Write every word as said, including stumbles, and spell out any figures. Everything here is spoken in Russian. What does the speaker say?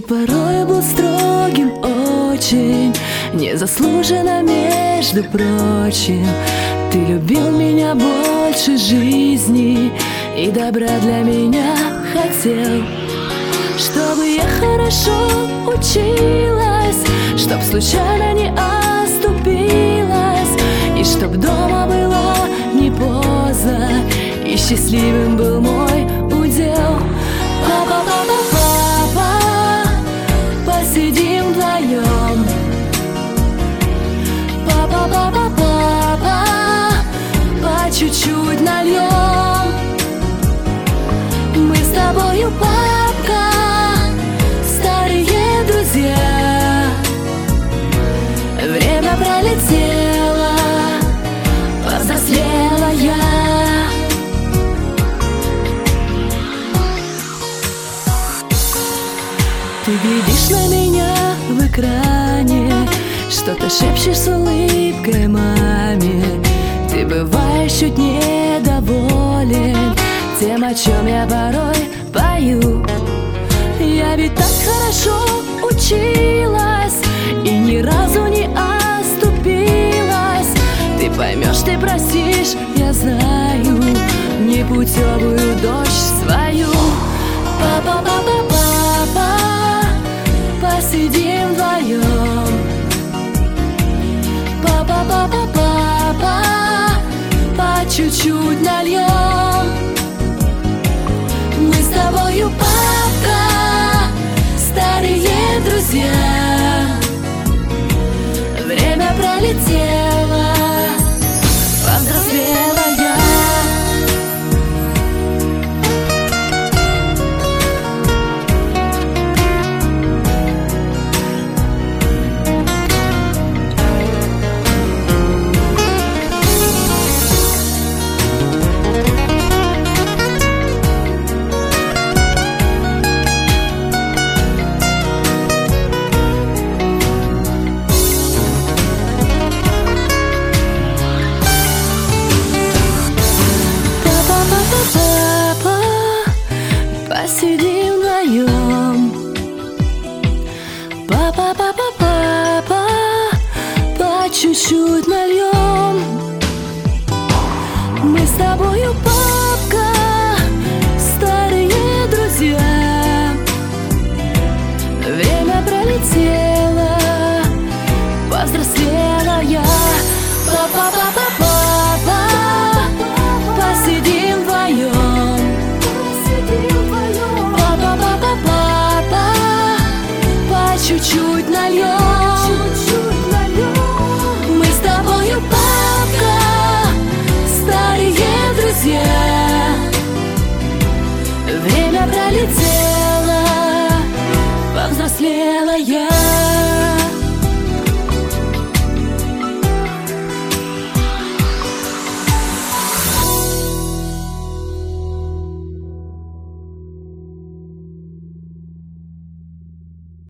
порой был строгим очень, незаслуженно, между прочим. Ты любил меня больше жизни и добра для меня хотел. Чтобы я хорошо училась, чтоб случайно не оступилась, и чтоб дома было не поздно, и счастливым был мой удел. Папа, папа, папа, посидим вдвоем. Папа, папа, папа, по чуть-чуть нальем. Мы с тобою, папка, старые друзья. Время пролетело, повзрослела я. Ты глядишь на меня в экране, что-то шепчешь с улыбкой маме. Ты бываешь чуть недоволен тем, о чем я порой пою. Я ведь так хорошо училась и ни разу не оступилась. Ты поймешь, ты простишь, я знаю, непутевую дочь свою. Папа, папа, папа, посидим вдвоем. Папа, папа, папа, по чуть-чуть нальем. Мы с тобою, папка, старые друзья. Время пролетело, повзрослела я. Посидим вдвоем. Папа, папа, папа, по чуть-чуть нальем. Мы с тобою, папка, старые друзья. Время пролетело, повзрослела я. Папа, папа, папа, посидим вдвоем. Чуть-чуть нальем. Мы с тобою, папка, старые друзья. Время пролетело, повзрослела я.